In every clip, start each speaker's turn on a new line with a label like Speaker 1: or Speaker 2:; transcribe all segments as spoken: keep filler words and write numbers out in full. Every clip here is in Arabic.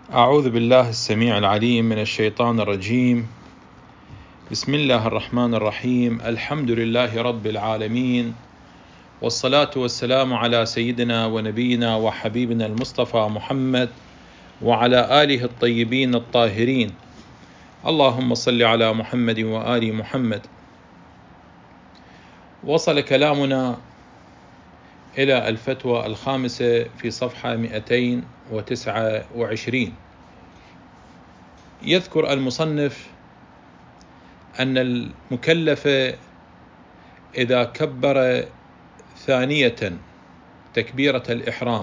Speaker 1: أعوذ بالله السميع العليم من الشيطان الرجيم. بسم الله الرحمن الرحيم. الحمد لله رب العالمين، والصلاة والسلام على سيدنا ونبينا وحبيبنا المصطفى محمد وعلى آله الطيبين الطاهرين. اللهم صل على محمد وآل محمد. وصل كلامنا إلى الفتوى الخامسة في صفحة مئتين وتسعة وعشرين. يذكر المصنف أن المكلف إذا كبر ثانية تكبيرة الإحرام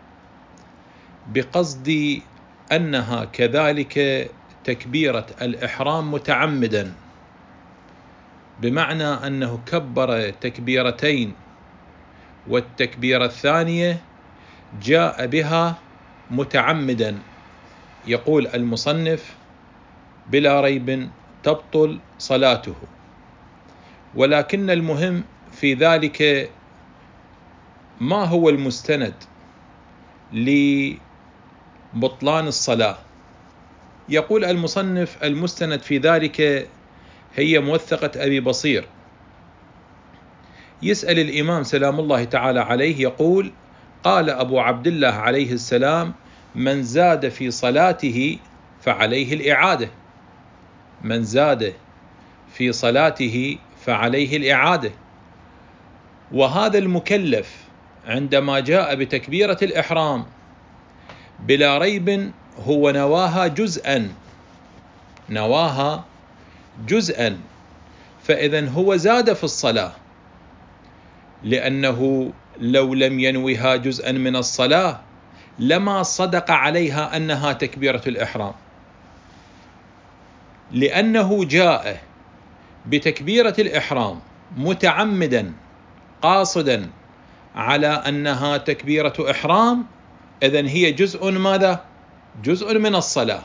Speaker 1: بقصد أنها كذلك تكبيرة الإحرام متعمدا، بمعنى أنه كبر تكبيرتين والتكبيرة الثانية جاء بها متعمدا، يقول المصنف بلا ريب تبطل صلاته. ولكن المهم في ذلك ما هو المستند لبطلان الصلاة. يقول المصنف المستند في ذلك هي موثقة أبي بصير. يسأل الإمام سلام الله تعالى عليه يقول: قال أبو عبد الله عليه السلام: من زاد في صلاته فعليه الإعادة. من زاد في صلاته فعليه الإعادة. وهذا المكلف عندما جاء بتكبيرة الإحرام بلا ريب هو نواها جزءا نواها جزءا فإذن هو زاد في الصلاة، لأنه لو لم ينوها جزءا من الصلاة لما صدق عليها أنها تكبيرة الإحرام، لأنه جاء بتكبيرة الإحرام متعمدا قاصدا على أنها تكبيرة إحرام، إذن هي جزء ماذا؟ جزء من الصلاة،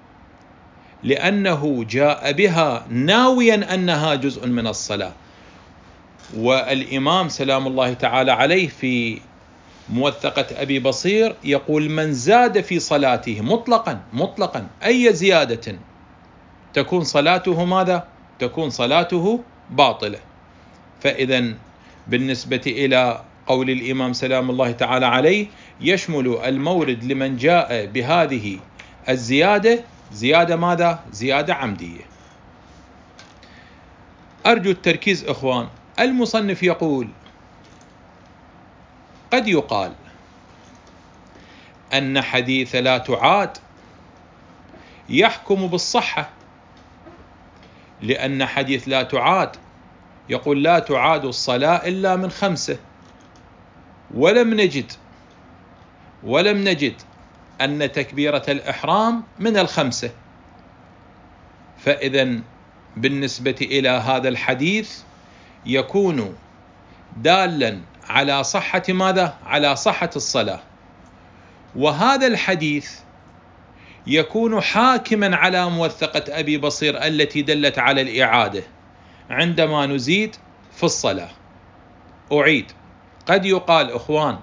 Speaker 1: لأنه جاء بها ناويا أنها جزء من الصلاة. والإمام سلام الله تعالى عليه في موثقة أبي بصير يقول: من زاد في صلاته مطلقا مطلقا أي زيادة تكون صلاته ماذا؟ تكون صلاته باطلة. فإذن بالنسبة إلى قول الإمام سلام الله تعالى عليه يشمل المورد لمن جاء بهذه الزيادة زيادة ماذا؟ زيادة عمدية. أرجو التركيز إخوان. المصنف يقول: قد يقال أن حديث لا تعاد يحكم بالصحة، لأن حديث لا تعاد يقول: لا تعاد الصلاة إلا من خمسة، ولم نجد ولم نجد أن تكبيرة الإحرام من الخمسة. فإذن بالنسبة إلى هذا الحديث يكون دالا على صحة ماذا؟ على صحة الصلاة. وهذا الحديث يكون حاكما على موثقة أبي بصير التي دلت على الإعادة عندما نزيد في الصلاة. أعيد: قد يقال إخوان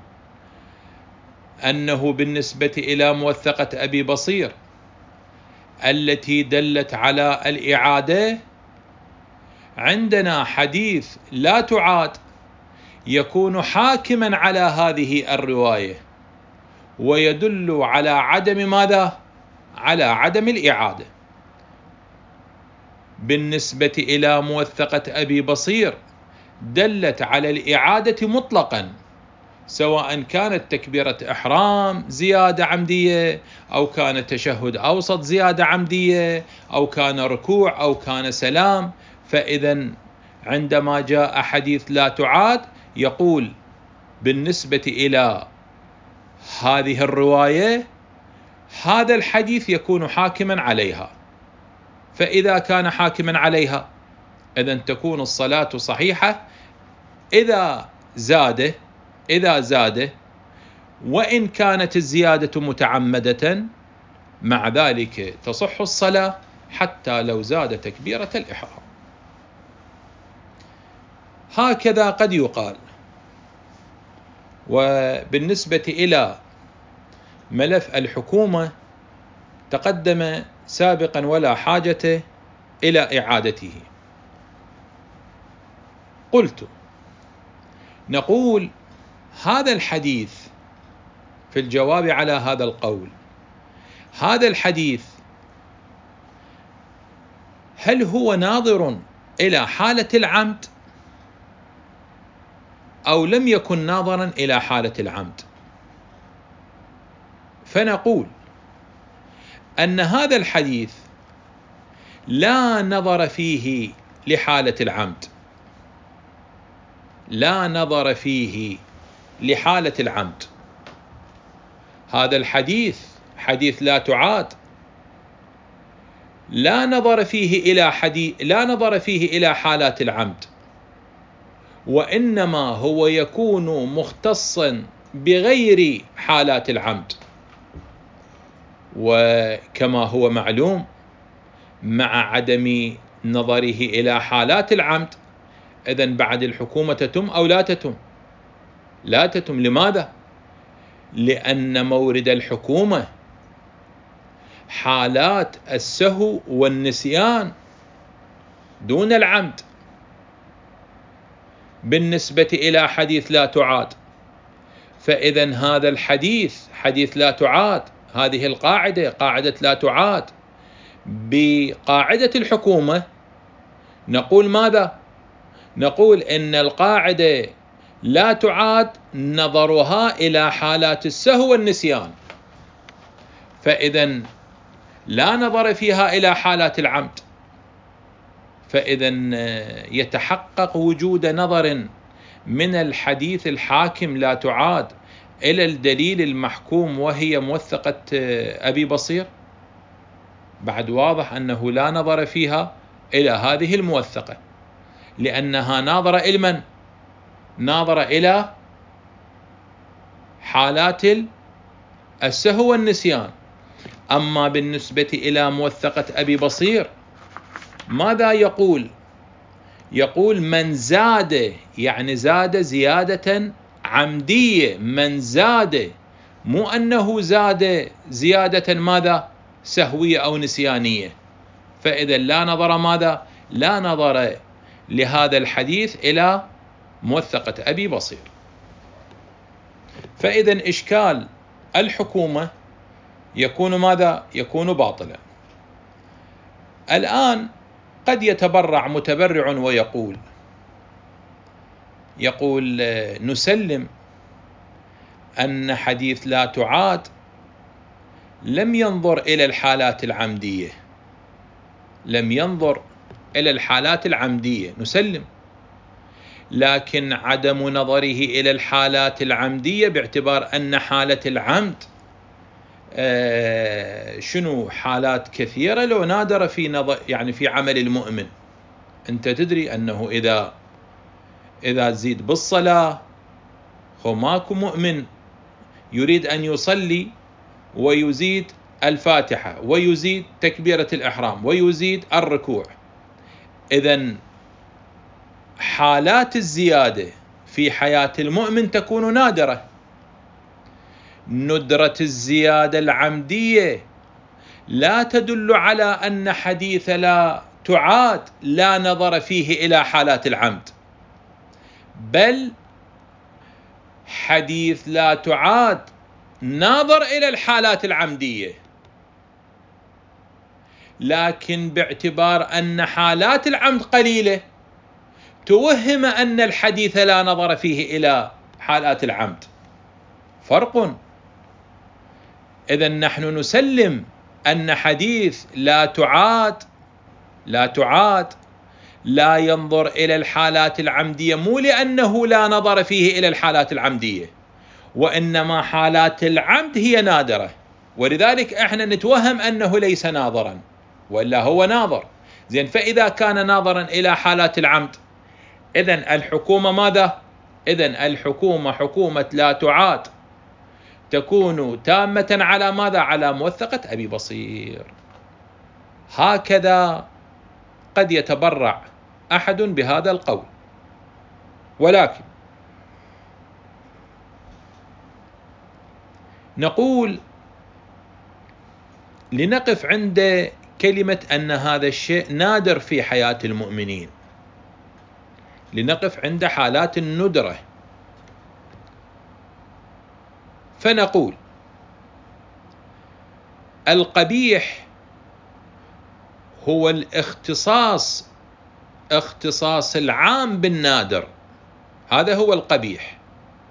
Speaker 1: أنه بالنسبة إلى موثقة أبي بصير التي دلت على الإعادة عندنا حديث لا تعاد يكون حاكما على هذه الرواية ويدل على عدم ماذا؟ على عدم الإعادة. بالنسبة إلى موثقة أبي بصير دلت على الإعادة مطلقا، سواء كانت تكبيرة إحرام زيادة عمدية، أو كان تشهد أوسط زيادة عمدية، أو كان ركوع، أو كان سلام. فإذا عندما جاء حديث لا تعاد يقول بالنسبة إلى هذه الرواية هذا الحديث يكون حاكما عليها. فإذا كان حاكما عليها إذن تكون الصلاة صحيحة إذا زاد إذا زاد وإن كانت الزيادة متعمدة، مع ذلك تصح الصلاة حتى لو زاد تكبيرة الإحرام. هكذا قد يقال. وبالنسبة إلى ملف الحكومة تقدم سابقا ولا حاجة إلى إعادته. قلت نقول هذا الحديث في الجواب على هذا القول، هذا الحديث هل هو ناظر إلى حالة العمد أو لم يكن ناظرا إلى حالة العمد؟ فنقول أن هذا الحديث لا نظر فيه لحالة العمد، لا نظر فيه لحالة العمد. هذا الحديث حديث لا تعاد، لا نظر فيه إلى حديث لا نظر فيه إلى حالات العمد، وإنما هو يكون مختصا بغير حالات العمد. وكما هو معلوم مع عدم نظره إلى حالات العمد، إذن بعد الحكومة تتم أو لا تتم؟ لا تتم. لماذا؟ لأن مورد الحكومة حالات السهو والنسيان دون العمد بالنسبة إلى حديث لا تعاد. فإذن هذا الحديث حديث لا تعاد، هذه القاعدة قاعدة لا تعاد بقاعدة الحكومة، نقول ماذا؟ نقول إن القاعدة لا تعاد نظرها إلى حالات السهو والنسيان، فإذن لا نظر فيها إلى حالات العمد، فإذن يتحقق وجود نظر من الحديث الحاكم لا تعاد إلى الدليل المحكوم وهي موثقة أبي بصير. بعد واضح أنه لا نظر فيها إلى هذه الموثقة، لأنها ناظرة إلى من؟ ناظرة إلى حالات السهو والنسيان. أما بالنسبة إلى موثقة أبي بصير ماذا يقول؟ يقول من زاد، يعني زاد زيادة عمدية، من زاد، مو أنه زاد زيادة ماذا؟ سهوية أو نسيانية. فإذا لا نظر ماذا؟ لا نظر لهذا الحديث إلى موثقة أبي بصير. فإذا إشكال الحكومة يكون ماذا؟ يكون باطلا. الآن قد يتبرع متبرع ويقول يقول نسلم أن حديث لا تعاد لم ينظر إلى الحالات العمدية، لم ينظر إلى الحالات العمدية، نسلم، لكن عدم نظره إلى الحالات العمدية باعتبار أن حالة العمد آه شنو حالات كثيرة لو نادر في نظر يعني في عمل المؤمن. أنت تدري أنه إذا إذا تزيد بالصلاة، هو ماكو مؤمن يريد أن يصلي ويزيد الفاتحة ويزيد تكبيرة الإحرام ويزيد الركوع. إذن حالات الزيادة في حياة المؤمن تكون نادرة. ندرة الزيادة العمدية لا تدل على أن حديث لا تعاد لا نظر فيه إلى حالات العمد، بل حديث لا تعاد ناظر إلى الحالات العمدية، لكن باعتبار أن حالات العمد قليلة توهم أن الحديث لا نظر فيه إلى حالات العمد. فرق. إذن نحن نسلم أن حديث لا تعاد لا تعاد لا ينظر إلى الحالات العمدية، مو لأنه لا نظر فيه إلى الحالات العمدية، وإنما حالات العمد هي نادرة، ولذلك احنا نتوهم أنه ليس ناظرا، وإلا هو ناظر. زين، فإذا كان ناظرا إلى حالات العمد، إذن الحكومة ماذا؟ إذن الحكومة حكومة لا تعاد تكون تامة على ماذا؟ على موثقة أبي بصير. هكذا قد يتبرع أحد بهذا القول، ولكن نقول لنقف عند كلمة أن هذا الشيء نادر في حياة المؤمنين، لنقف عند حالات الندرة، فنقول القبيح هو الاختصاص اختصاص العام بالنادر، هذا هو القبيح.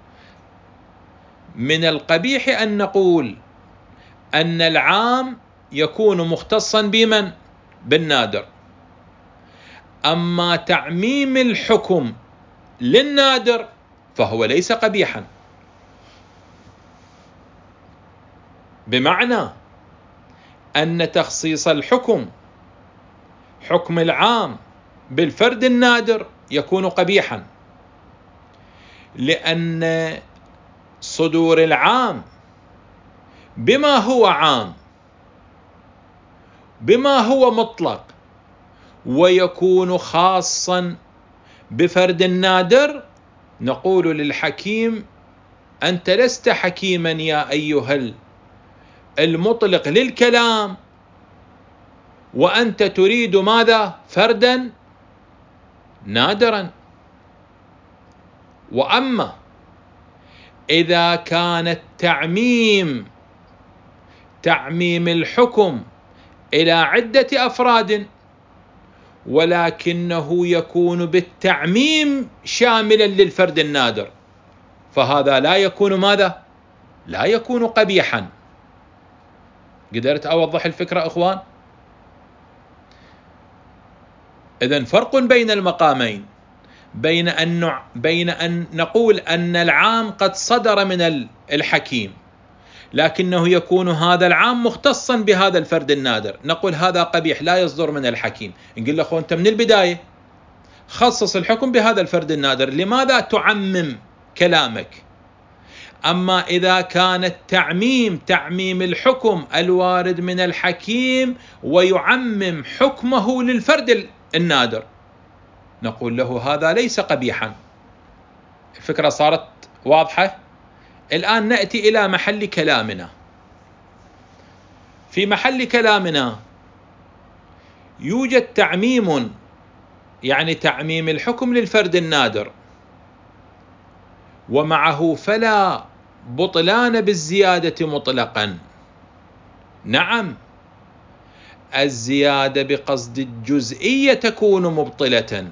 Speaker 1: من القبيح أن نقول أن العام يكون مختصا بمن؟ بالنادر. أما تعميم الحكم للنادر فهو ليس قبيحا، بمعنى أن تخصيص الحكم حكم العام بالفرد النادر يكون قبيحا، لأن صدور العام بما هو عام بما هو مطلق ويكون خاصا بفرد نادر، نقول للحكيم أنت لست حكيما يا أيها المطلق للكلام، وأنت تريد ماذا؟ فردا نادرا. وأما إذا كان التعميم تعميم الحكم إلى عدة أفراد ولكنه يكون بالتعميم شاملا للفرد النادر، فهذا لا يكون ماذا؟ لا يكون قبيحا. قدرت أوضح الفكرة أخوان؟ إذن فرق بين المقامين، بين أن بين أن نقول أن العام قد صدر من الحكيم لكنه يكون هذا العام مختصا بهذا الفرد النادر، نقول هذا قبيح لا يصدر من الحكيم. نقول له أخوان أنت من البداية خصص الحكم بهذا الفرد النادر، لماذا تعمم كلامك؟ أما إذا كان التعميم تعميم الحكم الوارد من الحكيم ويعمم حكمه للفرد النادر، نقول له هذا ليس قبيحا. الفكرة صارت واضحة؟ الآن نأتي إلى محل كلامنا. في محل كلامنا يوجد تعميم، يعني تعميم الحكم للفرد النادر، ومعه فلا بطلان بالزيادة مطلقا. نعم، الزيادة بقصد الجزئية تكون مبطلة،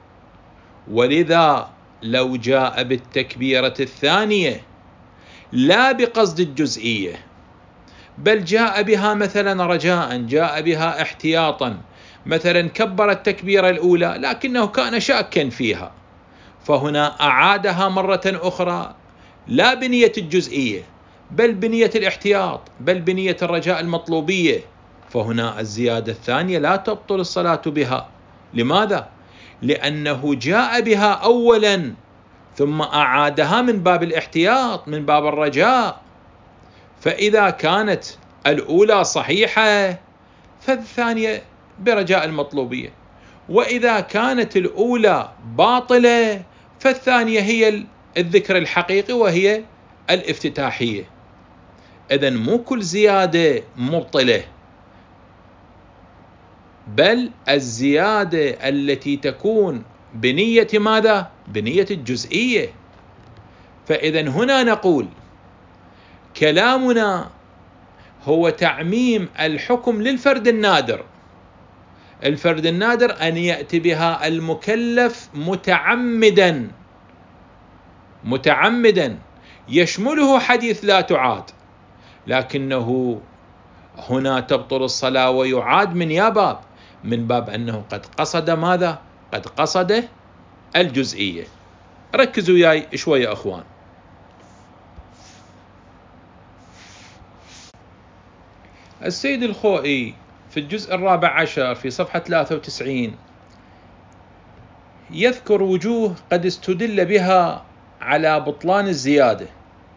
Speaker 1: ولذا لو جاء بالتكبيرة الثانية لا بقصد الجزئية بل جاء بها مثلا رجاء، جاء بها احتياطا، مثلا كبر التكبيرة الأولى لكنه كان شاكا فيها، فهنا أعادها مرة أخرى لا بنية الجزئية بل بنية الاحتياط، بل بنية الرجاء المطلوبية، فهنا الزيادة الثانية لا تبطل الصلاة بها. لماذا؟ لأنه جاء بها أولا ثم أعادها من باب الاحتياط، من باب الرجاء. فإذا كانت الأولى صحيحة فالثانية برجاء المطلوبية، وإذا كانت الأولى باطلة فالثانية هي الذكر الحقيقي وهي الافتتاحية. إذن مو كل زيادة مبطلة، بل الزيادة التي تكون بنية ماذا؟ بنية الجزئية. فإذن هنا نقول كلامنا هو تعميم الحكم للفرد النادر. الفرد النادر أن يأتي بها المكلف متعمدا متعمدا يشمله حديث لا تعاد، لكنه هنا تبطل الصلاة ويعاد من يا باب من باب أنه قد قصد ماذا؟ قد قصد الجزئية. ركزوا وياي شوية أخوان. السيد الخوئي في الجزء الرابع عشر في صفحة ثلاثة وتسعين يذكر وجوه قد استدل بها على بطلان الزيادة.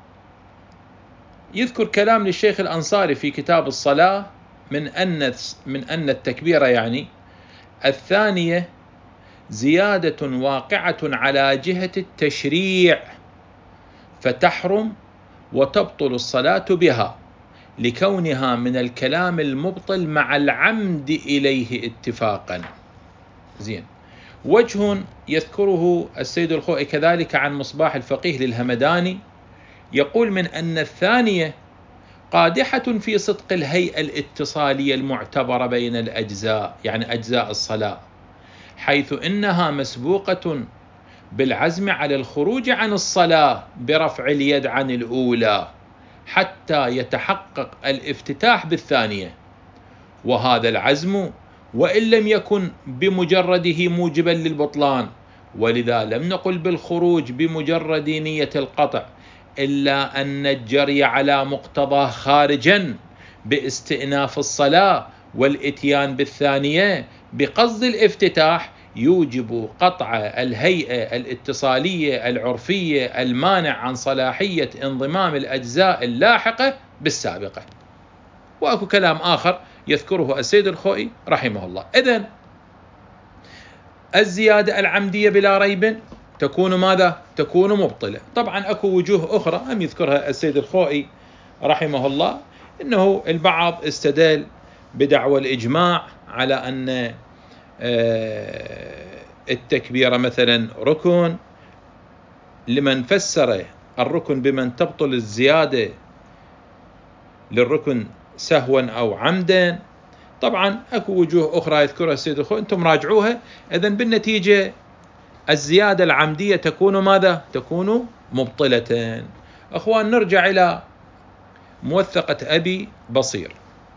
Speaker 1: يذكر كلام للشيخ الأنصاري في كتاب الصلاة من أن من أن التكبيرة يعني الثانية زيادة واقعة على جهة التشريع فتحرم وتبطل الصلاة بها لكونها من الكلام المبطل مع العمد إليه اتفاقا. زين. وجه يذكره السيد الخوئي كذلك عن مصباح الفقيه للهمداني، يقول من أن الثانية قادحة في صدق الهيئة الاتصالية المعتبرة بين الأجزاء، يعني أجزاء الصلاة، حيث إنها مسبوقة بالعزم على الخروج عن الصلاة برفع اليد عن الأولى حتى يتحقق الافتتاح بالثانية، وهذا العزم وإن لم يكن بمجرده موجبا للبطلان، ولذا لم نقل بالخروج بمجرد نية القطع، إلا أن الجري على مقتضاه خارجا باستئناف الصلاة والإتيان بالثانية بقصد الافتتاح يوجب قطع الهيئة الاتصالية العرفية المانع عن صلاحية انضمام الأجزاء اللاحقة بالسابقة. وأكو كلام آخر يذكره السيد الخوئي رحمه الله. إذن الزيادة العمدية بلا ريب تكون ماذا؟ تكون مبطلة. طبعا أكو وجوه أخرى هم يذكرها السيد الخوئي رحمه الله، إنه البعض استدل بدعوى الإجماع على أن التكبير مثلا ركن، لمن فسر الركن بمن تبطل الزيادة للركن سهوا أو عمدا. طبعا أكو وجوه أخرى يذكرها السيد الخوئي، أنتم راجعوها. إذن بالنتيجة الزيادة العمدية تكون ماذا؟ تكون مبطلة. أخوان، نرجع إلى موثقة أبي بصير.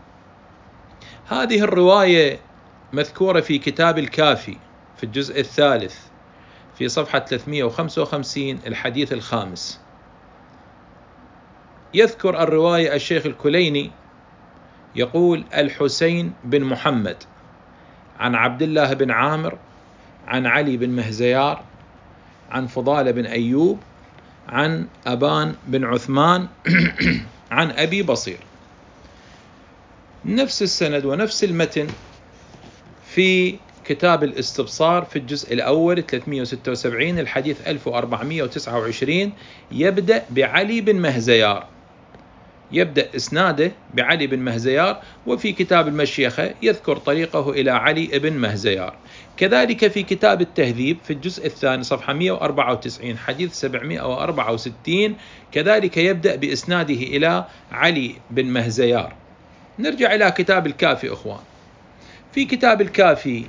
Speaker 1: هذه الرواية مذكورة في كتاب الكافي في الجزء الثالث في صفحة ثلاثمئة وخمسة وخمسين الحديث الخامس. يذكر الرواية الشيخ الكليني يقول: الحسين بن محمد عن عبد الله بن عامر عن علي بن مهزيار عن فضالة بن أيوب عن أبان بن عثمان عن أبي بصير. نفس السند ونفس المتن في كتاب الاستبصار في الجزء الأول ثلاثمئة وستة وسبعين الحديث ألف وأربعمئة وتسعة وعشرين، يبدأ بعلي بن مهزيار، يبدأ إسناده بعلي بن مهزيار. وفي كتاب المشيخة يذكر طريقه إلى علي بن مهزيار. كذلك في كتاب التهذيب في الجزء الثاني صفحة مئة وأربعة وتسعين حديث سبعمئة وأربعة وستين كذلك يبدأ بإسناده إلى علي بن مهزيار. نرجع إلى كتاب الكافي أخوان. في كتاب الكافي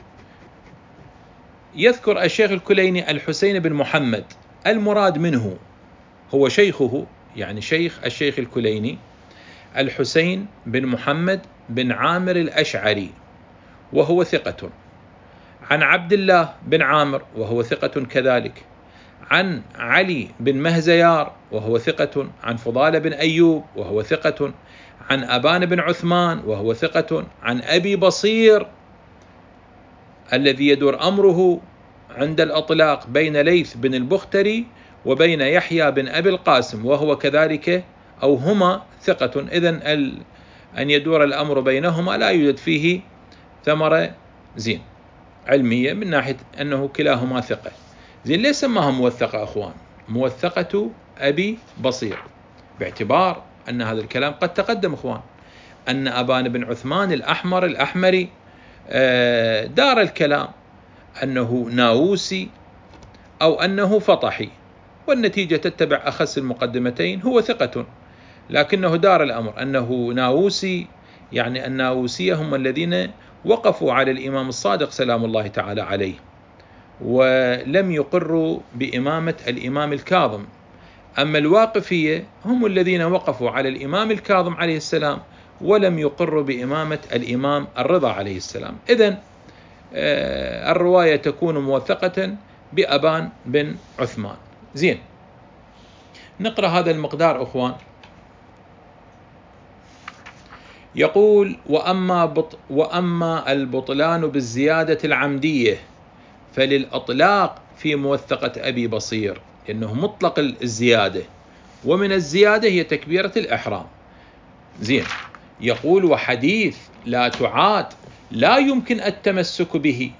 Speaker 1: يذكر الشيخ الكليني الحسين بن محمد، المراد منه هو شيخه، يعني شيخ الشيخ الكليني الحسين بن محمد بن عامر الأشعري وهو ثقة، عن عبد الله بن عامر وهو ثقة كذلك، عن علي بن مهزيار وهو ثقة، عن فضالة بن أيوب وهو ثقة، عن أبان بن عثمان وهو ثقة، عن أبي بصير الذي يدور أمره عند الأطلاق بين ليث بن البختري وبين يحيى بن أبي القاسم وهو كذلك أو هما ثقة. إذن أن يدور الأمر بينهما لا يوجد فيه ثمرة زين علمية من ناحية أنه كلاهما ثقة. زين، ليس سماها موثقة أخوان؟ موثقة أبي بصير، باعتبار أن هذا الكلام قد تقدم أخوان، أن أبان بن عثمان الأحمر الأحمري دار الكلام أنه ناووسي أو أنه فطحي، والنتيجة تتبع أخس المقدمتين، هو ثقة، لكنه دار الأمر أنه ناووسي، يعني الناووسية هم الذين وقفوا على الإمام الصادق سلام الله تعالى عليه، ولم يقروا بإمامة الإمام الكاظم. أما الواقفية هم الذين وقفوا على الإمام الكاظم عليه السلام ولم يقروا بإمامة الإمام الرضا عليه السلام. إذن الرواية تكون موثقة بأبان بن عثمان. زين، نقرأ هذا المقدار أخوان. يقول: وأما, بط وأما البطلان بالزيادة العمدية فللأطلاق في موثقة أبي بصير، إنه مطلق الزيادة، ومن الزيادة هي تكبيرة الإحرام. زين، يقول: وحديث لا تعاد لا يمكن التمسك به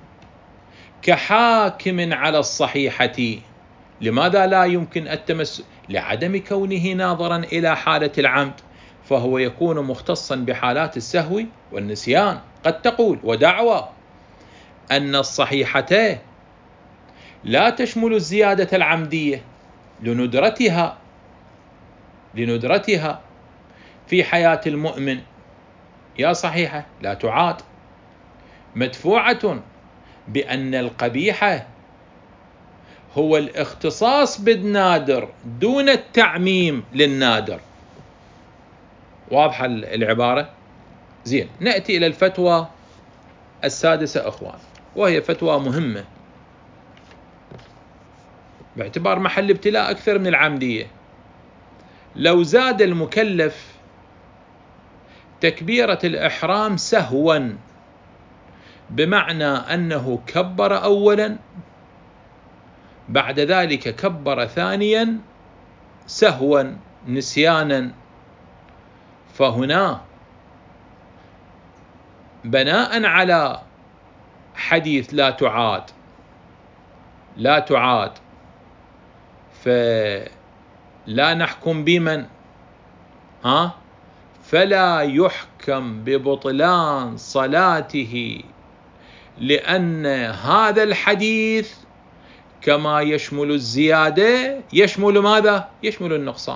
Speaker 1: كحاكم على الصحيحة. لماذا لا يمكن التمسك؟ لعدم كونه ناظرا إلى حالة العمد، فهو يكون مختصا بحالات السهو والنسيان. قد تقول ودعوى أن الصحيحة لا تشمل الزيادة العمدية لندرتها لندرتها في حياة المؤمن، يا صحيحة لا تعاد، مدفوعة بأن القبيح هو الاختصاص بالنادر دون التعميم للنادر. واضحة العبارة؟ زين، نأتي إلى الفتوى السادسة أخوان، وهي فتوى مهمة باعتبار محل ابتلاء أكثر من العمدية. لو زاد المكلف تكبيرة الإحرام سهوا، بمعنى أنه كبر أولا بعد ذلك كبر ثانيا سهوا نسيانا، فهنا بناء على حديث لا تعاد لا تعاد فلا نحكم بمن ها فلا يحكم ببطلان صلاته، لأن هذا الحديث كما يشمل الزيادة يشمل ماذا؟ يشمل النقصان.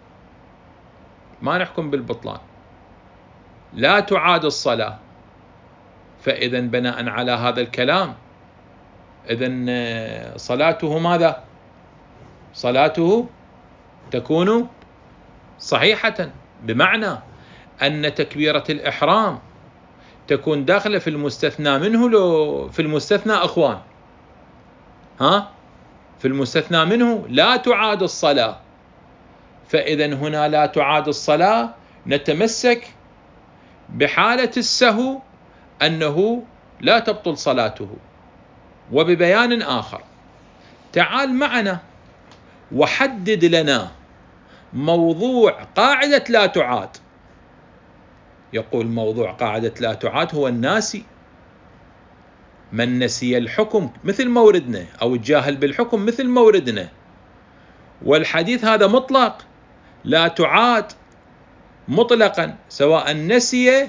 Speaker 1: ما نحكم بالبطلان، لا تعاد الصلاة. فإذا بناء على هذا الكلام إذن صلاته ماذا؟ صلاته تكون صحيحة، بمعنى أن تكبيرة الإحرام تكون داخلة في المستثنى منه. لو في المستثنى أخوان ها في المستثنى منه لا تعاد الصلاة، فإذا هنا لا تعاد الصلاة نتمسك بحالة السهو أنه لا تبطل صلاته. وببيان آخر، تعال معنا وحدد لنا موضوع قاعدة لا تعاد. يقول موضوع قاعدة لا تعاد هو الناسي، من نسي الحكم مثل موردنا، أو الجاهل بالحكم مثل موردنا. والحديث هذا مطلق، لا تعاد مطلقا، سواء نسي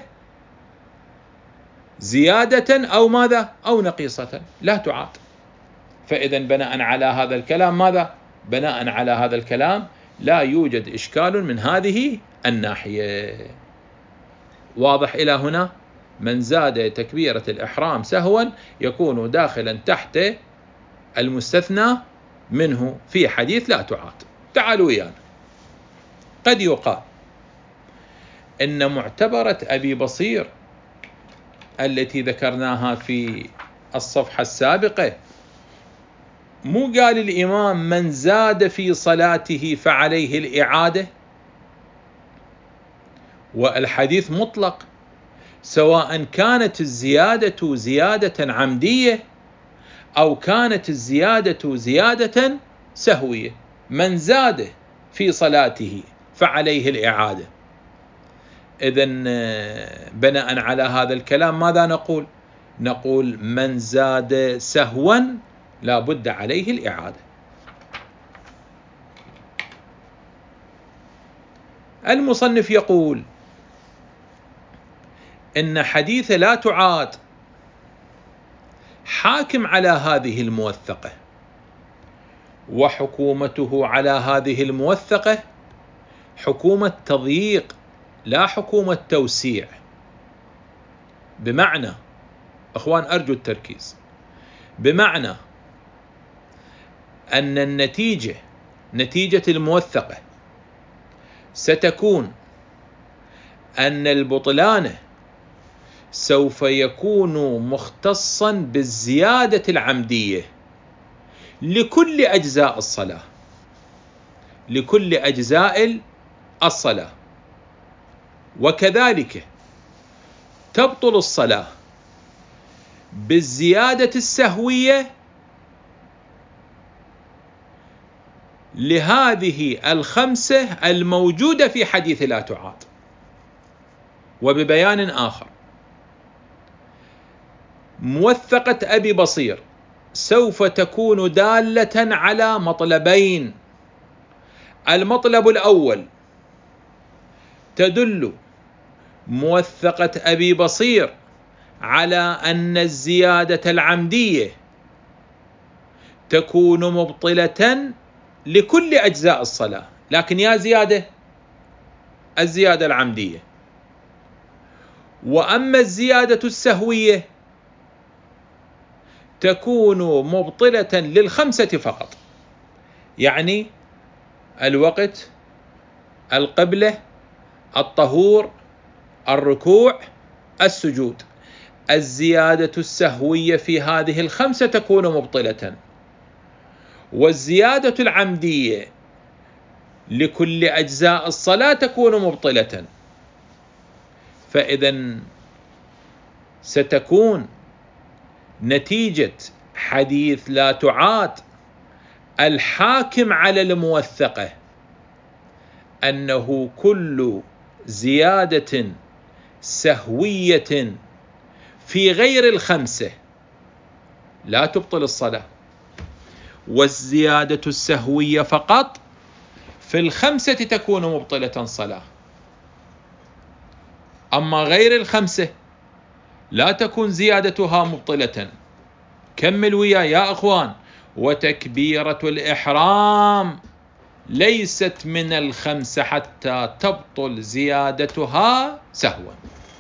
Speaker 1: زيادة أو ماذا أو نقيصة لا تعاد. فإذا بناء على هذا الكلام ماذا؟ بناء على هذا الكلام لا يوجد إشكال من هذه الناحية. واضح إلى هنا؟ من زاد تكبيرة الإحرام سهوا يكون داخلا تحت المستثنى منه في حديث لا تعاد. تعالوا ويانا. قد يقال إن معتبرة أبي بصير التي ذكرناها في الصفحة السابقة، مو قال الإمام من زاد في صلاته فعليه الإعادة؟ والحديث مطلق، سواء كانت الزيادة زيادة عمدية أو كانت الزيادة زيادة سهوية. من زاد في صلاته فعليه الإعادة. إذن بناء على هذا الكلام ماذا نقول؟ نقول من زاد سهوا لا بد عليه الإعادة. المصنف يقول إن حديث لا تعاد حاكم على هذه الموثقة، وحكومته على هذه الموثقة حكومة تضييق لا حكومة توسيع. بمعنى أخوان أرجو التركيز، بمعنى أن النتيجة نتيجة الموثقة ستكون أن البطلان سوف يكون مختصا بالزيادة العمدية لكل أجزاء الصلاة لكل أجزاء الصلاة وكذلك تبطل الصلاة بالزيادة السهوية لهذه الخمسة الموجودة في حديث لا تعاد. وببيان آخر، موثقة أبي بصير سوف تكون دالة على مطلبين. المطلب الأول تدل موثقة أبي بصير على أن الزيادة العمدية تكون مبطلة لكل أجزاء الصلاة، لكن يا زيادة الزيادة العمدية. وأما الزيادة السهوية تكون مبطلة للخمسة فقط، يعني الوقت، القبلة، الطهور، الركوع، السجود. الزيادة السهوية في هذه الخمسة تكون مبطلة، والزيادة العمدية لكل أجزاء الصلاة تكون مبطلة. فإذا ستكون نتيجة حديث لا تعاد الحاكم على الموثقة أنه كل زيادة سهوية في غير الخمسة لا تبطل الصلاة، والزيادة السهوية فقط في الخمسة تكون مبطلة صلاة. أما غير الخمسة لا تكون زيادتها مبطلة. كمل ويا يا أخوان. وتكبيرة الإحرام ليست من الخمسة حتى تبطل زيادتها سهوا.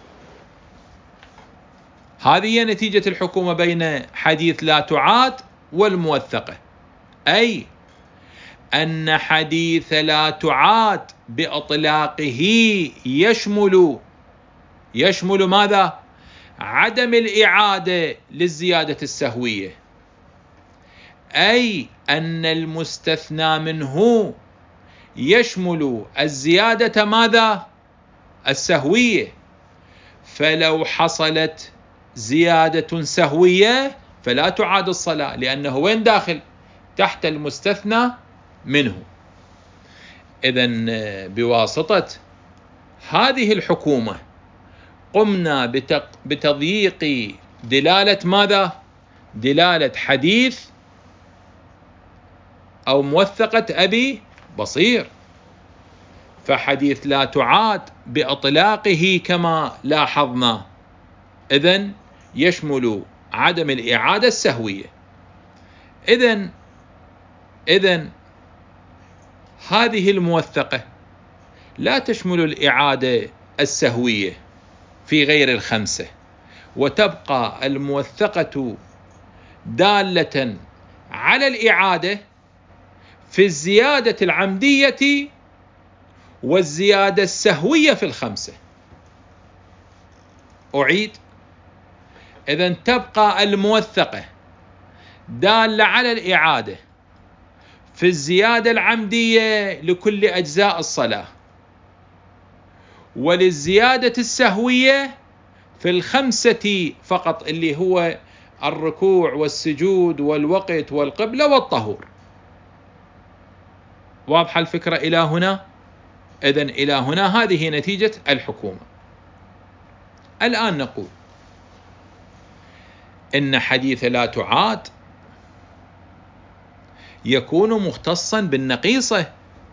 Speaker 1: هذه هي نتيجة الحكومة بين حديث لا تعاد والموثقة، أي أن حديث لا تعاد بإطلاقه يشمل يشمل ماذا؟ عدم الإعادة للزيادة السهوية، أي أن المستثنى منه يشمل الزيادة ماذا؟ السهوية. فلو حصلت زيادة سهوية فلا تعاد الصلاة، لأنه وين داخل؟ تحت المستثنى منه. إذن بواسطة هذه الحكومة قمنا بتضييق دلالة ماذا؟ دلالة حديث أو موثقة أبي بصير. فحديث لا تعاد بإطلاقه كما لاحظنا إذن يشمل عدم الإعادة السهوية. إذن إذن هذه الموثقة لا تشمل الإعادة السهوية في غير الخمسة، وتبقى الموثقة دالة على الإعادة في الزيادة العمدية والزيادة السهوية في الخمسة. أعيد. إذن تبقى الموثقة دالة على الإعادة في الزيادة العمدية لكل أجزاء الصلاة، وللزيادة السهوية في الخمسة فقط، اللي هو الركوع والسجود والوقت والقبلة والطهور. واضحة الفكرة إلى هنا؟ إذن إلى هنا هذه نتيجة الحكومة. الآن نقول إن حديث لا تعاد يكون مختصا بالنقيصة،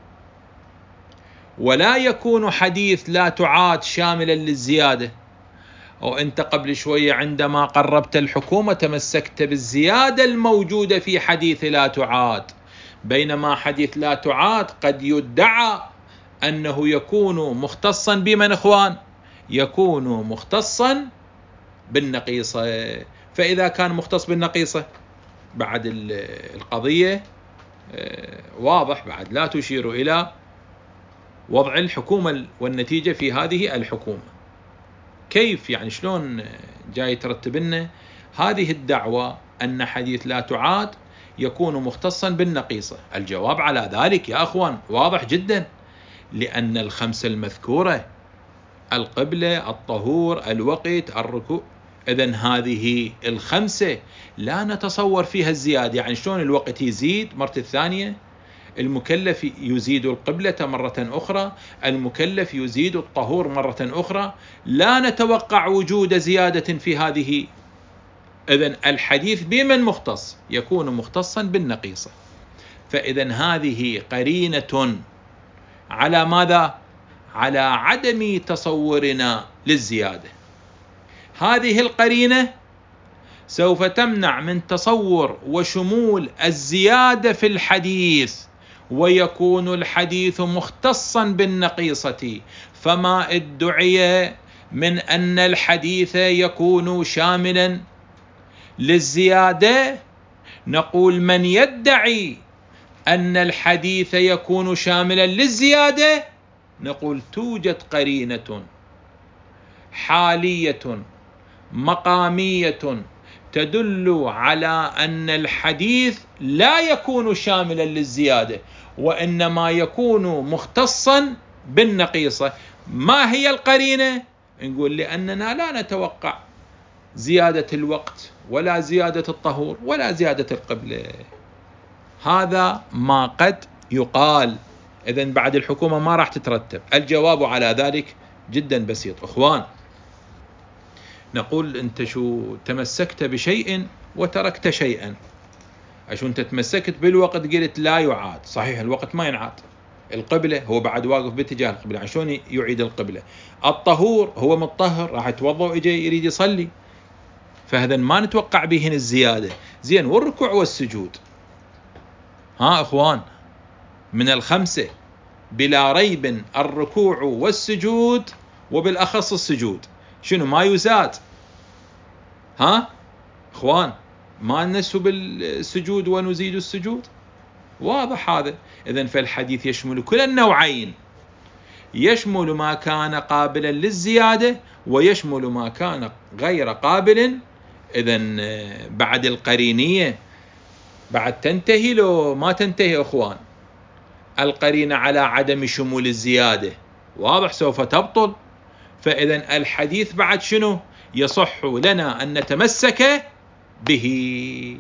Speaker 1: ولا يكون حديث لا تعاد شاملا للزيادة. وأنت قبل شوية عندما قربت الحكومة تمسكت بالزيادة الموجودة في حديث لا تعاد، بينما حديث لا تعاد قد يدعى أنه يكون مختصا بمن إخوان؟ يكون مختصا بالنقيصة. فإذا كان مختص بالنقيصة بعد القضية واضح، بعد لا تشير إلى وضع الحكومة والنتيجة في هذه الحكومة. كيف يعني؟ شلون جاي ترتب لنا هذه الدعوة أن حديث لا تعاد يكون مختصا بالنقيصة؟ الجواب على ذلك يا أخوان واضح جدا، لأن الخمسة المذكورة القبلة، الطهور، الوقت، الركوع، إذن هذه الخمسة لا نتصور فيها الزيادة. يعني شلون الوقت يزيد مرة الثانية، المكلف يزيد القبلة مرة أخرى، المكلف يزيد الطهور مرة أخرى، لا نتوقع وجود زيادة في هذه. إذن الحديث بمن مختص؟ يكون مختصا بالنقيصة. فإذن هذه قرينة على ماذا؟ على عدم تصورنا للزيادة. هذه القرينة سوف تمنع من تصور وشمول الزيادة في الحديث، ويكون الحديث مختصا بالنقيصة. فما ادعي من أن الحديث يكون شاملا للزيادة، نقول من يدعي أن الحديث يكون شاملا للزيادة، نقول توجد قرينة حالية مقامية تدل على أن الحديث لا يكون شاملا للزيادة، وإنما يكون مختصا بالنقيصة. ما هي القرينة؟ نقول لأننا لا نتوقع زيادة الوقت ولا زيادة الطهور ولا زيادة القبلة. هذا ما قد يقال. إذن بعد الحكومة ما راح تترتب. الجواب على ذلك جدا بسيط. أخوان، نقول أنت شو تمسكت بشيء وتركت شيئا. عشان أنت تمسكت بالوقت قلت لا يعاد، صحيح الوقت ما ينعاد. القبلة هو بعد واقف باتجاه القبلة، عشان يعيد القبلة. الطهور هو متطهر راح يتوضأ ويجي يريد يصلي، فهذا ما نتوقع بهن الزيادة. زين، والركوع والسجود، ها أخوان، من الخمسة بلا ريب الركوع والسجود، وبالأخص السجود شنو ما يزاد. ها أخوان، ما نسوا بالسجود ونزيد السجود، واضح هذا. إذن فالحديث يشمل كل النوعين، يشمل ما كان قابلا للزيادة ويشمل ما كان غير قابل. إذن بعد القرينية بعد تنتهي لو ما تنتهي أخوان؟ القرينة على عدم شمول الزيادة واضح سوف تبطل. فإذن الحديث بعد شنو يصح لنا أن نتمسك به.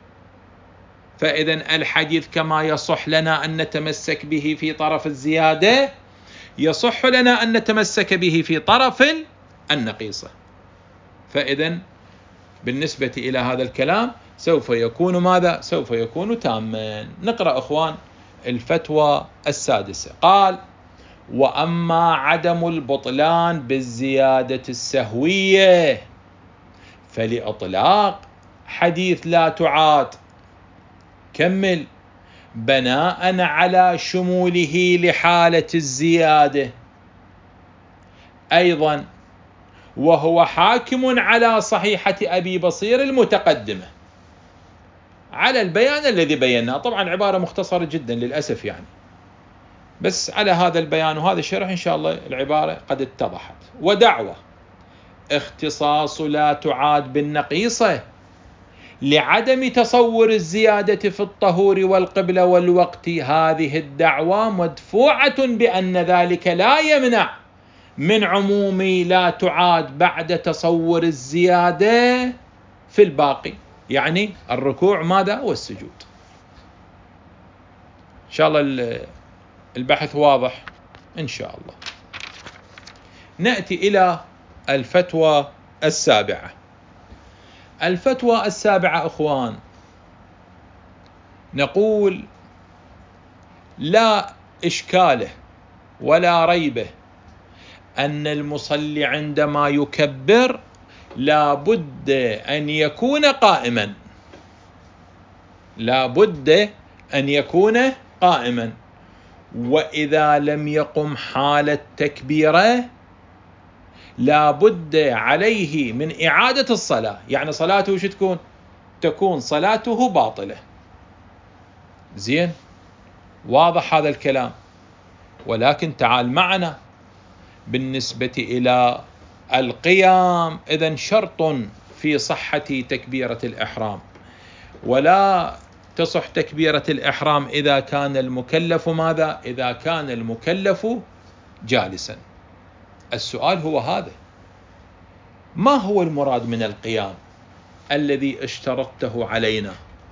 Speaker 1: فإذن الحديث كما يصح لنا أن نتمسك به في طرف الزيادة، يصح لنا أن نتمسك به في طرف النقيصة. فإذن بالنسبة إلى هذا الكلام سوف يكون ماذا؟ سوف يكون تاما. نقرأ أخوان الفتوى السادسة. قال: وأما عدم البطلان بالزيادة السهوية فلإطلاق حديث لا تعاد، كمل، بناء على شموله لحالة الزيادة أيضا، وهو حاكم على صحيحة أبي بصير المتقدمة، على البيان الذي بيناه. طبعا عبارة مختصرة جدا للأسف يعني، بس على هذا البيان وهذا الشرح إن شاء الله العبارة قد اتضحت. ودعوة اختصاص لا تعاد بالنقيصة لعدم تصور الزيادة في الطهور والقبلة والوقت، هذه الدعوة مدفوعة بأن ذلك لا يمنع من عموم لا تعاد بعد تصور الزيادة في الباقي، يعني الركوع ماذا والسجود. إن شاء الله البحث واضح إن شاء الله. نأتي إلى الفتوى السابعة. الفتوى السابعة أخوان، نقول لا إشكال ولا ريب أن المصلي عندما يكبر لا بد أن يكون قائما، لا بد أن يكون قائما، وإذا لم يقم حال التكبيرة لا بد عليه من إعادة الصلاة، يعني صلاته وش تكون؟ تكون صلاته باطلة. زين، واضح هذا الكلام. ولكن تعال معنا بالنسبة إلى القيام، إذن شرط في صحة تكبيرة الإحرام، ولا تصح تكبيرة الإحرام إذا كان المكلف ماذا؟ إذا كان المكلف جالسا. السؤال هو هذا: ما هو المراد من القيام الذي اشترطته علينا؟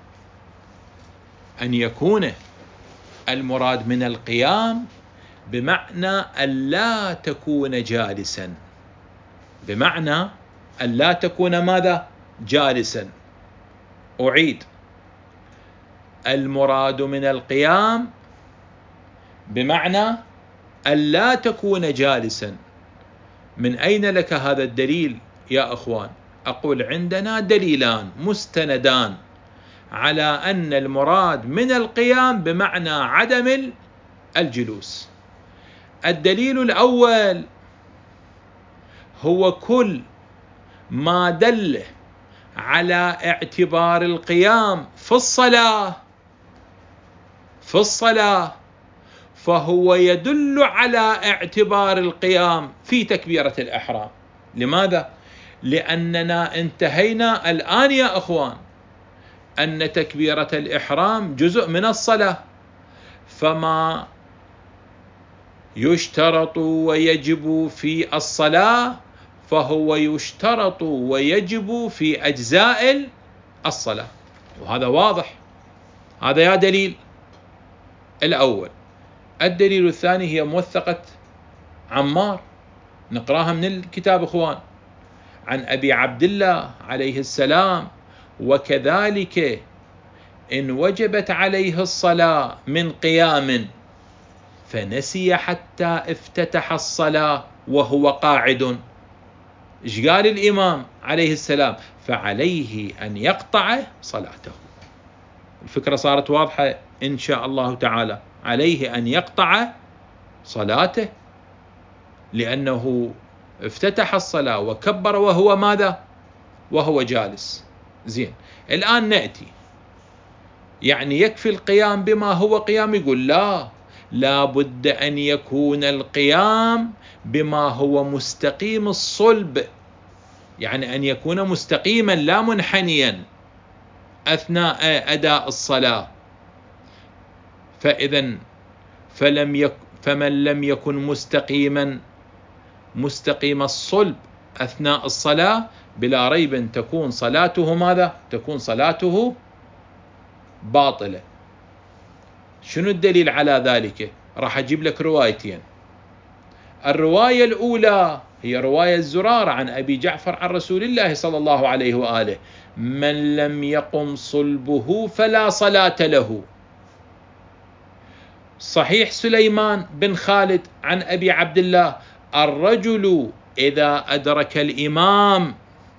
Speaker 1: أن يكون المراد من القيام بمعنى أن لا تكون جالسا، بمعنى أن لا تكون ماذا؟ جالسا. أعيد: المراد من القيام بمعنى ألا تكون جالسا. من أين لك هذا الدليل يا أخوان؟ أقول عندنا دليلان مستندان على أن المراد من القيام بمعنى عدم الجلوس. الدليل الأول هو كل ما دل على اعتبار القيام في الصلاة في الصلاة فهو يدل على اعتبار القيام في تكبيرة الإحرام. لماذا؟ لأننا انتهينا الآن يا أخوان أن تكبيرة الإحرام جزء من الصلاة، فما يشترط ويجب في الصلاة فهو يشترط ويجب في أجزاء الصلاة، وهذا واضح. هذا يا دليل الأول. الدليل الثاني هي موثقة عمار، نقراها من الكتاب أخوان، عن أبي عبد الله عليه السلام: وكذلك إن وجبت عليه الصلاة من قيام فنسي حتى افتتح الصلاة وهو قاعد. إيش قال الإمام عليه السلام؟ فعليه أن يقطع صلاته. الفكرة صارت واضحة إن شاء الله تعالى. عليه أن يقطع صلاته لأنه افتتح الصلاة وكبر وهو ماذا؟ وهو جالس. زين، الآن نأتي، يعني يكفي القيام بما هو قيام؟ يقول لا، لا بد أن يكون القيام بما هو مستقيم الصلب، يعني أن يكون مستقيما لا منحنيا أثناء أداء الصلاة. فإذا فلم يك فمن لم يكن مستقيما مستقيم الصلب أثناء الصلاة بلا ريب تكون صلاته ماذا؟ تكون صلاته باطلة. شنو الدليل على ذلك؟ راح أجيب لك روايتين. الرواية الأولى هي رواية الزرارة عن أبي جعفر عن رسول الله صلى الله عليه وآله: من لم يقم صلبه فلا صلاة له. صحيح سليمان بن خالد عن أبي عبد الله: الرجل إذا أدرك الإمام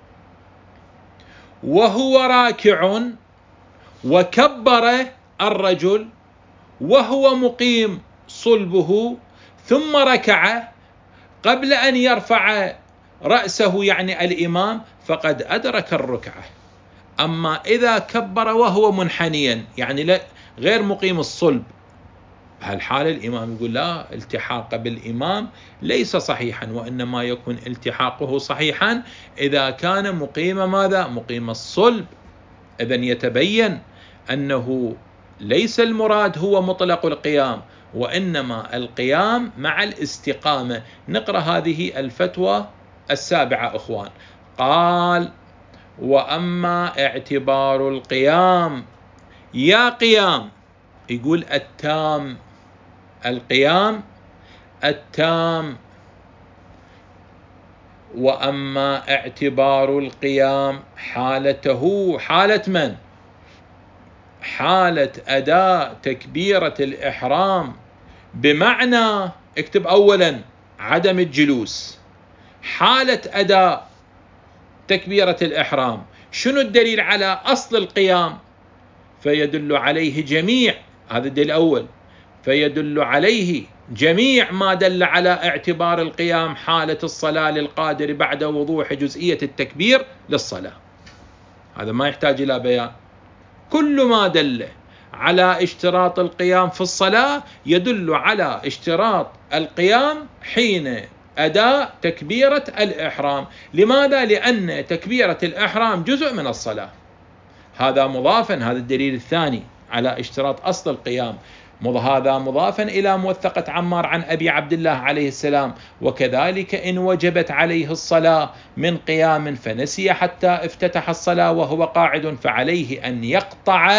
Speaker 1: وهو راكع وكبر الرجل وهو مقيم صلبه ثم ركع قبل أن يرفع رأسه يعني الإمام فقد أدرك الركعة. أما إذا كبر وهو منحنيا يعني غير مقيم الصلب، بهالحالة الإمام يقول لا، التحاق بالإمام ليس صحيحا، وإنما يكون التحاقه صحيحا إذا كان مقيم ماذا؟ مقيم الصلب. إذن يتبين أنه ليس المراد هو مطلق القيام، وإنما القيام مع الاستقامة. نقرأ هذه الفتوى السابعة أخوان. قال: وأما اعتبار القيام، يا قيام، يقول التام، القيام التام. وأما اعتبار القيام حالته، حالة من؟ حالة أداء تكبيرة الإحرام، بمعنى اكتب أولا عدم الجلوس، حالة أداء تكبيرة الإحرام. شنو الدليل على أصل القيام؟ فيدل عليه جميع، هذا الدليل الأول، فيدل عليه جميع ما دل على اعتبار القيام حالة الصلاة للقادر بعد وضوح جزئية التكبير للصلاة. هذا ما يحتاج إلى بيان. كل ما دل على اشتراط القيام في الصلاة يدل على اشتراط القيام حين أداء تكبيرة الإحرام. لماذا؟ لأن تكبيرة الإحرام جزء من الصلاة. هذا مضافا، هذا الدليل الثاني على اشتراط أصل القيام، هذا مضافا إلى موثقة عمار عن أبي عبد الله عليه السلام: وكذلك إن وجبت عليه الصلاة من قيام فنسي حتى افتتح الصلاة وهو قاعد فعليه أن يقطع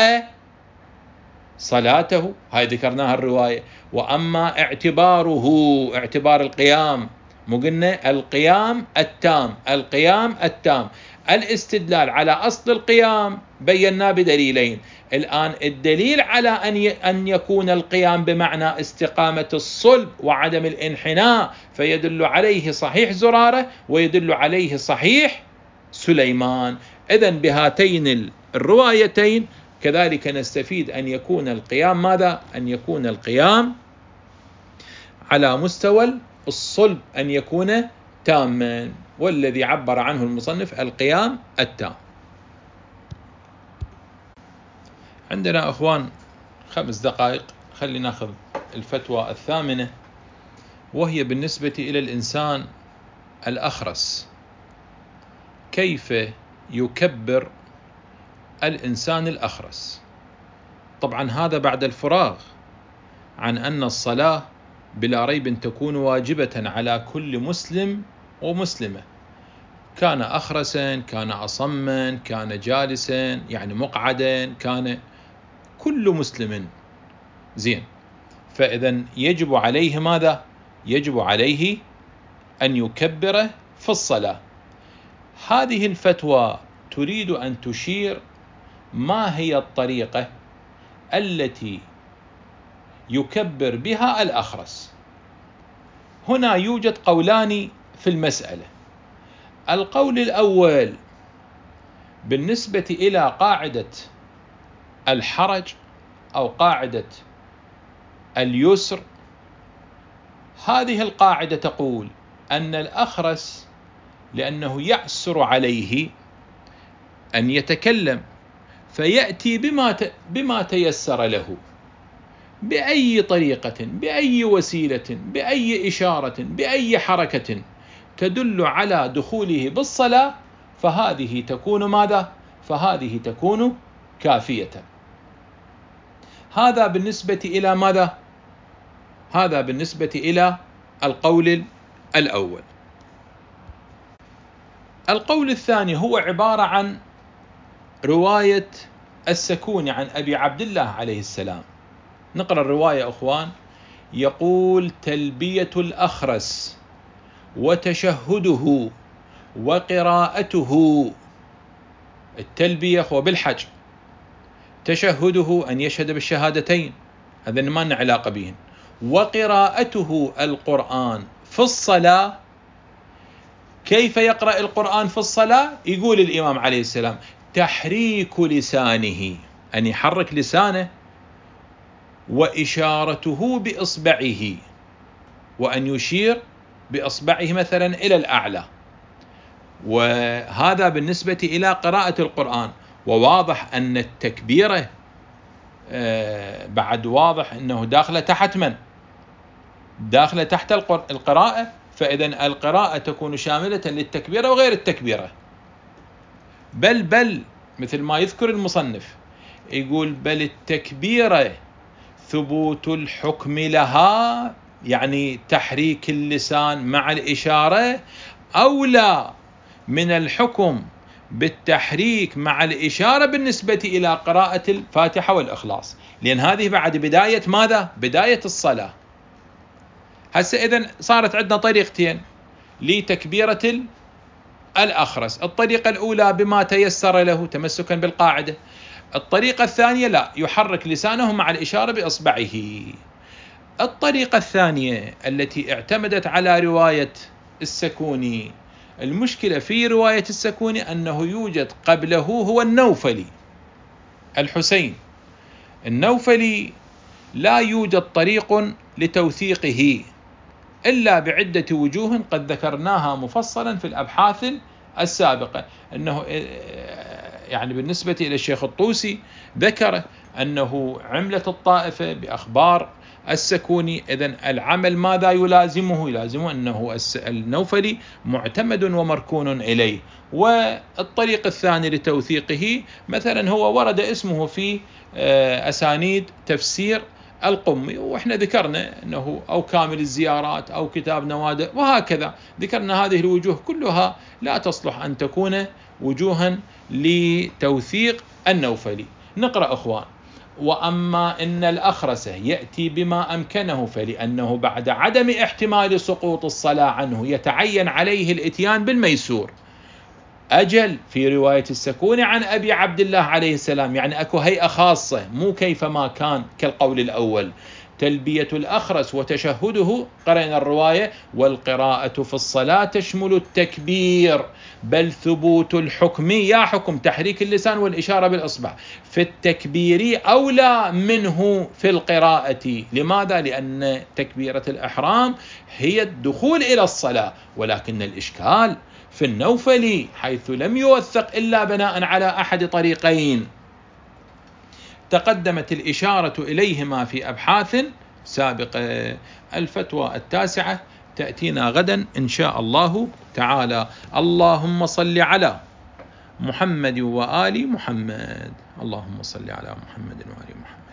Speaker 1: صلاته. هاي ذكرناها الرواية. وأما اعتباره، اعتبار القيام، مو قلنا القيام التام، القيام التام، الاستدلال على أصل القيام بينا بدليلين: الآن الدليل على أن أن يكون القيام بمعنى استقامة الصلب وعدم الانحناء، فيدل عليه صحيح زرارة ويدل عليه صحيح سليمان. إذن بهاتين الروايتين كذلك نستفيد أن يكون القيام ماذا؟ أن يكون القيام على مستوى الصلب أن يكون تاما، والذي عبر عنه المصنف القيام التام. عندنا أخوان خمس دقائق، خلينا ناخذ الفتوى الثامنة، وهي بالنسبة إلى الإنسان الأخرس. كيف يكبر الإنسان الأخرس؟ طبعا هذا بعد الفراغ عن أن الصلاة بلا ريب تكون واجبة على كل مسلم ومسلمة، كان أخرسا، كان أصما، كان جالسا يعني مقعدا، كان كل مسلم زين. فإذا يجب عليه ماذا؟ يجب عليه أن يكبر في الصلاة. هذه الفتوى تريد أن تشير ما هي الطريقة التي يكبر بها الأخرس. هنا يوجد قولان في المسألة. القول الأول بالنسبة إلى قاعدة الحرج أو قاعدة اليسر، هذه القاعدة تقول أن الأخرس لأنه يعسر عليه أن يتكلم فيأتي بما بما تيسر له، بأي طريقة، بأي وسيلة، بأي إشارة، بأي حركة تدل على دخوله بالصلاة، فهذه تكون ماذا؟ فهذه تكون كافية. هذا بالنسبة إلى ماذا؟ هذا بالنسبة إلى القول الأول. القول الثاني هو عبارة عن رواية السكوني عن أبي عبد الله عليه السلام. نقرأ الرواية أخوان. يقول: تلبية الأخرس وتشهده وقراءته. التلبية هو بالحج، تشهده أن يشهد بالشهادتين، هذا ما لنا علاقة بهن، وقراءته القرآن في الصلاة. كيف يقرأ القرآن في الصلاة؟ يقول الإمام عليه السلام: تحريك لسانه، أن يحرك لسانه، وإشارته بإصبعه، وأن يشير بإصبعه مثلا إلى الأعلى. وهذا بالنسبة إلى قراءة القرآن. وواضح أن التكبيرة بعد واضح أنه داخلة تحت من؟ داخلة تحت القراءة، فإذا القراءة تكون شاملة للتكبيرة وغير التكبيرة. بل بل مثل ما يذكر المصنف يقول: بل التكبيرة ثبوت الحكم لها، يعني تحريك اللسان مع الإشارة أولى من الحكم بالتحريك مع الإشارة بالنسبة إلى قراءة الفاتحة والإخلاص، لأن هذه بعد بداية ماذا؟ بداية الصلاة. هسه إذن صارت عندنا طريقتين لتكبيرة الأخرس. الطريقة الأولى بما تيسر له تمسكا بالقاعدة. الطريقة الثانية لا، يحرك لسانه مع الإشارة بإصبعه. الطريقة الثانية التي اعتمدت على رواية السكوني، المشكلة في رواية السكوني أنه يوجد قبله هو النوفلي الحسين. النوفلي لا يوجد طريق لتوثيقه إلا بعدة وجوه قد ذكرناها مفصلا في الأبحاث السابقة. أنه يعني بالنسبة إلى الشيخ الطوسي ذكر أنه عملة الطائفة بأخبار السكوني. إذن العمل ماذا يلازمه؟ يلازمه أنه النوفلي معتمد ومركون إليه. والطريق الثاني لتوثيقه مثلا هو ورد اسمه في أسانيد تفسير القمي، وإحنا ذكرنا أنه أو كامل الزيارات أو كتاب نوادر، وهكذا ذكرنا هذه الوجوه كلها لا تصلح أن تكون وجوها لتوثيق النوفلي. نقرأ أخوان: وأما إن الأخرس يأتي بما أمكنه، فلأنه بعد عدم احتمال سقوط الصلاة عنه يتعين عليه الإتيان بالميسور. أجل في رواية السكوني عن أبي عبد الله عليه السلام، يعني أكو هيئة خاصة مو كيفما كان كالقول الأول. تلبية الأخرس وتشهده قرأنا الرواية والقراءة في الصلاة تشمل التكبير، بل ثبوت الحكم يا حكم تحريك اللسان والإشارة بالإصبع في التكبير أولى منه في القراءة. لماذا؟ لأن تكبيرة الإحرام هي الدخول إلى الصلاة، ولكن الإشكال في النوفل حيث لم يوثق إلا بناء على أحد طريقين تقدمت الإشارة إليهما في أبحاث سابقة. الفتوى التاسعة تأتينا غدا إن شاء الله تعالى. اللهم صل على محمد وآل محمد. اللهم صل على محمد وآل محمد.